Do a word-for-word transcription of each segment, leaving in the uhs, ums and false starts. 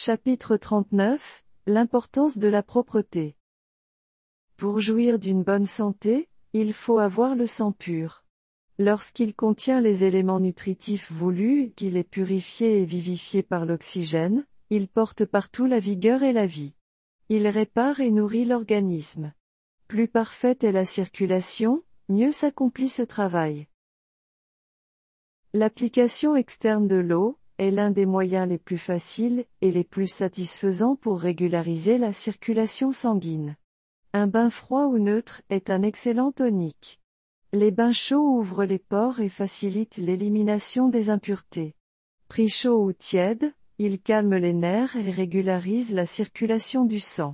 Chapitre trente-neuf. L'importance de la propreté. Pour jouir d'une bonne santé, il faut avoir le sang pur. Lorsqu'il contient les éléments nutritifs voulus et qu'il est purifié et vivifié par l'oxygène, il porte partout la vigueur et la vie. Il répare et nourrit l'organisme. Plus parfaite est la circulation, mieux s'accomplit ce travail. L'application externe de l'eau est l'un des moyens les plus faciles et les plus satisfaisants pour régulariser la circulation sanguine. Un bain froid ou neutre est un excellent tonique. Les bains chauds ouvrent les pores et facilitent l'élimination des impuretés. Pris chaud ou tiède, ils calment les nerfs et régularisent la circulation du sang.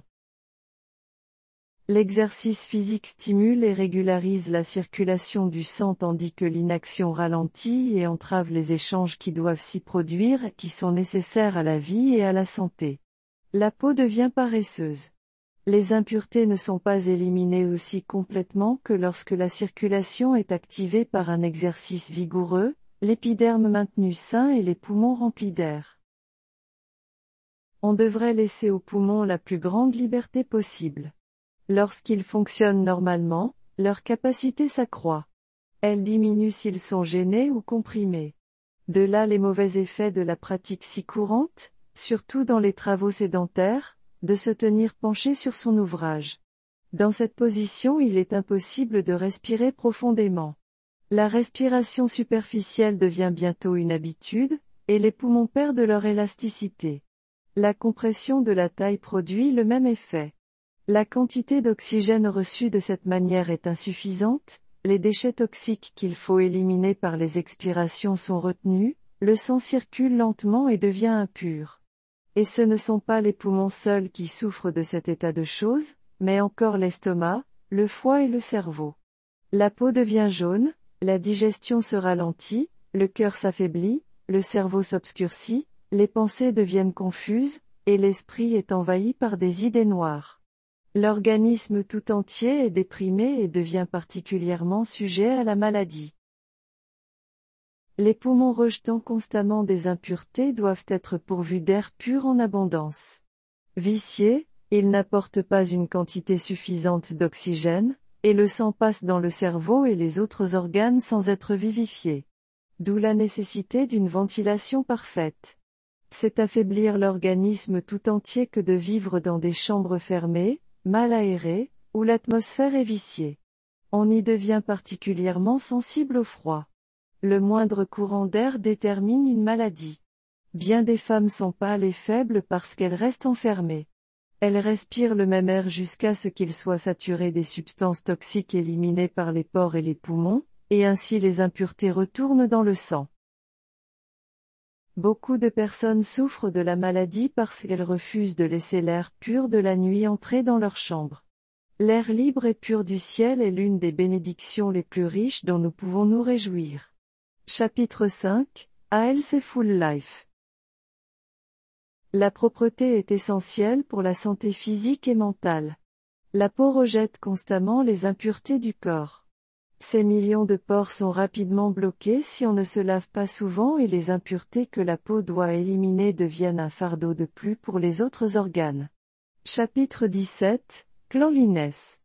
L'exercice physique stimule et régularise la circulation du sang tandis que l'inaction ralentit et entrave les échanges qui doivent s'y produire et qui sont nécessaires à la vie et à la santé. La peau devient paresseuse. Les impuretés ne sont pas éliminées aussi complètement que lorsque la circulation est activée par un exercice vigoureux, l'épiderme maintenu sain et les poumons remplis d'air. On devrait laisser aux poumons la plus grande liberté possible. Lorsqu'ils fonctionnent normalement, leur capacité s'accroît. Elle diminue s'ils sont gênés ou comprimés. De là les mauvais effets de la pratique si courante, surtout dans les travaux sédentaires, de se tenir penché sur son ouvrage. Dans cette position il est impossible de respirer profondément. La respiration superficielle devient bientôt une habitude, et les poumons perdent leur élasticité. La compression de la taille produit le même effet. La quantité d'oxygène reçue de cette manière est insuffisante, les déchets toxiques qu'il faut éliminer par les expirations sont retenus, le sang circule lentement et devient impur. Et ce ne sont pas les poumons seuls qui souffrent de cet état de choses, mais encore l'estomac, le foie et le cerveau. La peau devient jaune, la digestion se ralentit, le cœur s'affaiblit, le cerveau s'obscurcit, les pensées deviennent confuses, et l'esprit est envahi par des idées noires. L'organisme tout entier est déprimé et devient particulièrement sujet à la maladie. Les poumons rejetant constamment des impuretés doivent être pourvus d'air pur en abondance. Viciés, ils n'apportent pas une quantité suffisante d'oxygène, et le sang passe dans le cerveau et les autres organes sans être vivifié. D'où la nécessité d'une ventilation parfaite. C'est affaiblir l'organisme tout entier que de vivre dans des chambres fermées, mal aérées, où l'atmosphère est viciée. On y devient particulièrement sensible au froid. Le moindre courant d'air détermine une maladie. Bien des femmes sont pâles et faibles parce qu'elles restent enfermées. Elles respirent le même air jusqu'à ce qu'il soit saturé des substances toxiques éliminées par les pores et les poumons, et ainsi les impuretés retournent dans le sang. Beaucoup de personnes souffrent de la maladie parce qu'elles refusent de laisser l'air pur de la nuit entrer dans leur chambre. L'air libre et pur du ciel est l'une des bénédictions les plus riches dont nous pouvons nous réjouir. Chapitre cinq. A Healthful Life. La propreté est essentielle pour la santé physique et mentale. La peau rejette constamment les impuretés du corps. Ces millions de pores sont rapidement bloqués si on ne se lave pas souvent et les impuretés que la peau doit éliminer deviennent un fardeau de plus pour les autres organes. Chapitre dix-sept. Cleanliness.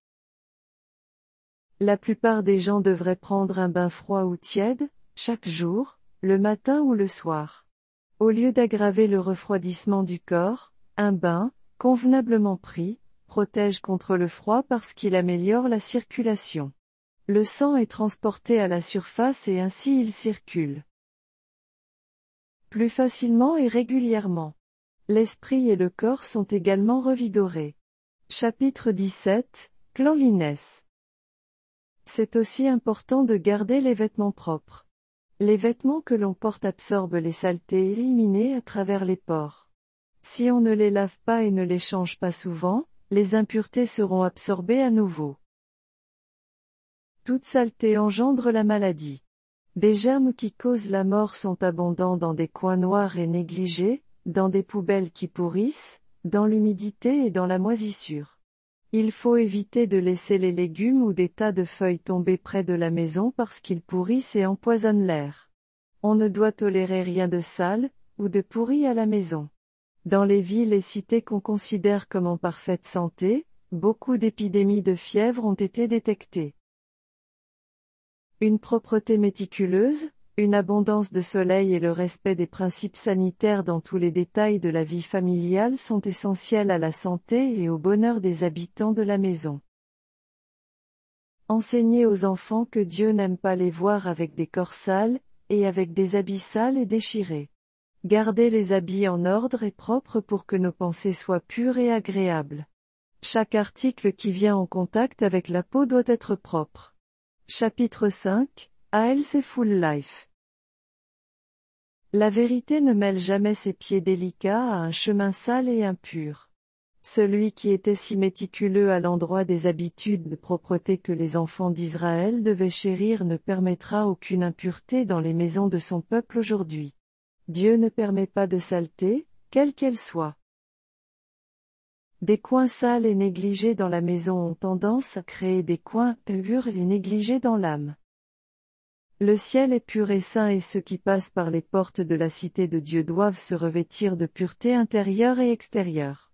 La plupart des gens devraient prendre un bain froid ou tiède, chaque jour, le matin ou le soir. Au lieu d'aggraver le refroidissement du corps, un bain, convenablement pris, protège contre le froid parce qu'il améliore la circulation. Le sang est transporté à la surface et ainsi il circule plus facilement et régulièrement. L'esprit et le corps sont également revigorés. Chapitre dix-sept. Cleanliness. C'est aussi important de garder les vêtements propres. Les vêtements que l'on porte absorbent les saletés éliminées à travers les pores. Si on ne les lave pas et ne les change pas souvent, les impuretés seront absorbées à nouveau. Toute saleté engendre la maladie. Des germes qui causent la mort sont abondants dans des coins noirs et négligés, dans des poubelles qui pourrissent, dans l'humidité et dans la moisissure. Il faut éviter de laisser les légumes ou des tas de feuilles tomber près de la maison parce qu'ils pourrissent et empoisonnent l'air. On ne doit tolérer rien de sale, ou de pourri à la maison. Dans les villes et cités qu'on considère comme en parfaite santé, beaucoup d'épidémies de fièvre ont été détectées. Une propreté méticuleuse, une abondance de soleil et le respect des principes sanitaires dans tous les détails de la vie familiale sont essentiels à la santé et au bonheur des habitants de la maison. Enseignez aux enfants que Dieu n'aime pas les voir avec des corps sales, et avec des habits sales et déchirés. Gardez les habits en ordre et propres pour que nos pensées soient pures et agréables. Chaque article qui vient en contact avec la peau doit être propre. Chapitre cinq, A Healthful Life. La vérité ne mêle jamais ses pieds délicats à un chemin sale et impur. Celui qui était si méticuleux à l'endroit des habitudes de propreté que les enfants d'Israël devaient chérir ne permettra aucune impureté dans les maisons de son peuple aujourd'hui. Dieu ne permet pas de saleté, quelle qu'elle soit. Des coins sales et négligés dans la maison ont tendance à créer des coins purs et négligés dans l'âme. Le ciel est pur et saint et ceux qui passent par les portes de la cité de Dieu doivent se revêtir de pureté intérieure et extérieure.